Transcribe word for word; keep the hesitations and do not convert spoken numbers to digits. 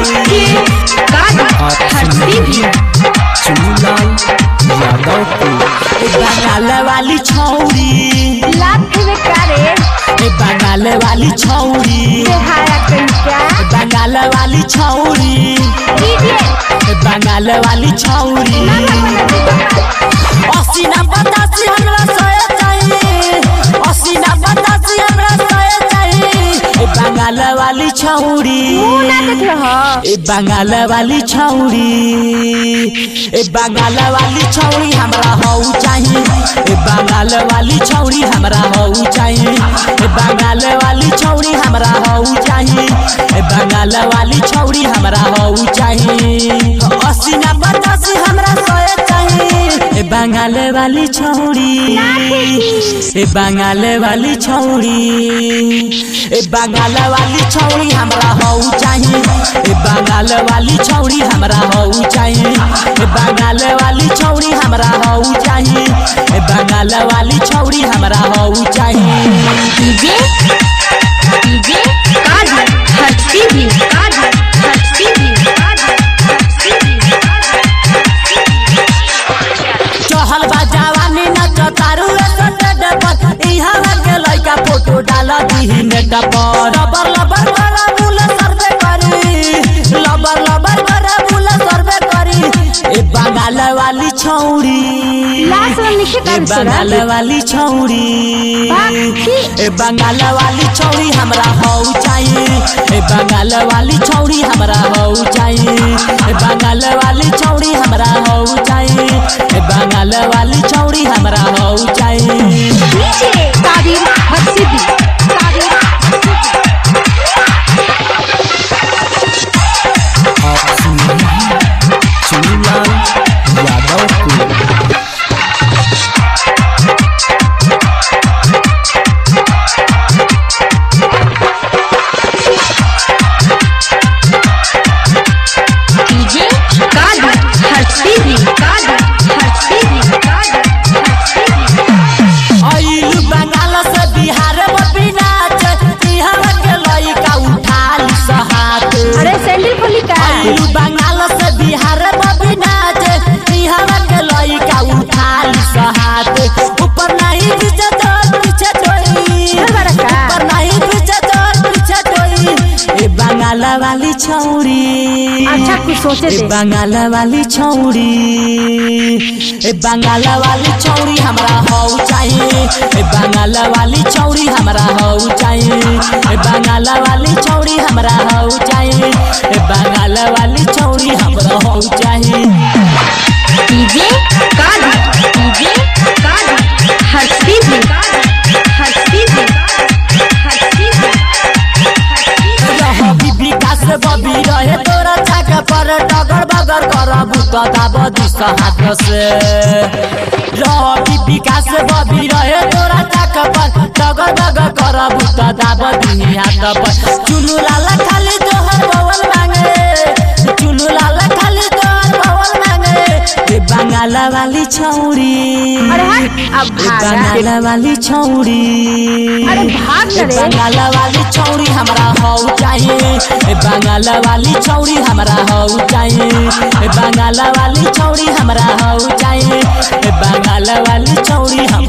बंगाल वाली छौरी बंगाल वाली छौरी बंगाल वाली छौरी बंगाल वाली छौरी अस्सी ना पचासी हमरा सहे चाहिए अस्सी ना पचासी हमरा सहे चाहिए बंगाल वाली छौरी ए बंगाल वाली छौरी ए बंगाल वाली छौरी हमरा हो चाहिए ए बंगाल वाली छौरी हमरा हो चाहिए ए बंगाल वाली छौरी हमरा हो चाहिए ए बंगाल वाली छौरी हमरा हो चाहिए अस्सी ना पचासी हमरा सहे चाहिए ए बंगाल वाली छौरी ए बंगाल वाली छौरी ए बंगाल वाली छौरी हमरा हो चाहिए ए बंगाल वाली छौरी हमरा हो चाहिए ए बंगाल वाली छौरी हमरा हो चाहिए ए बंगाल वाली छौरी हमरा हो चाहिए डीजे डीजे काजी हस्ती भी काजी हस्ती भी चहल बा जवानी नच तारू सटेड पर इहा के लइका फोटो डाल दी नेट पर लबर लबर करा बुल सर्वे करी लबर लबर करा बुल सर्वे करी ए बंगाल वाली छौरी ए बंगाल वाली छौरी ए बंगाल वाली छौरी हमरा हो चाहिए ए बंगाल वाली छौरी हमरा हो चाहिए ए बंगाल वाली छौरी हमरा हो चाहिए ए बंगाल वाली छौरी हमरा हो चाहिए डीजे कादिर हस्ती भी कादिर आप सुन रहे हैं चुनीलाल यादव को डीजे कादिर हस्ती भी कादिर हस्ती भी कादिर हस्ती भी आइल बंगाल से बिहार में नाच बिहार के लइका उठा ली सहात अरे सैंडल खोली का आइल बंगाल से बिहार में नाच बिहार के लइका उठा ली सहात ऊपर नहीं पीछे चोर पीछे टोई ऊपर नहीं पीछे चोर पीछे टोई ए बंगाल वाली छौरी अच्छा कुछ सोचे ए दे बंगाल वाली छौरी ए बंगाल वाली छौरी हमरा हो चाहिए ए बंगाल वाली छौरी हमरा हो चाहिए ए बंगाल वाली छौरी हमरा हो चाहिए ए बंगाल वाली छौरी हमरा हो चाहिए डीजे कादिर डीजे कादिर हस्ती भी हस्ती भी हस्ती भी रही विकास बबी रहे तोरा छाक पर डगर बगर करबू त दाब दिस हाथ से रही विकास बबी रहे तोरा छाक पर डगर बगर करबू त दाब दिनी हाथ पर चुनु लाला खाली तोहर बवल मांगे चुनु लाला खाली तोहर बवल मांगे ए बंगाल वाली छौरी अरे हाँ, अब ए भागा। बंगाल वाली छौरी अरे भाग ए रे। बंगाल वाली छौरी हमरा हो चाहिए ए बंगाल वाली छौरी हमरा हो चाहिए ए बंगाल वाली छौरी हमरा हो चाहिए ए बंगाल वाली छौरी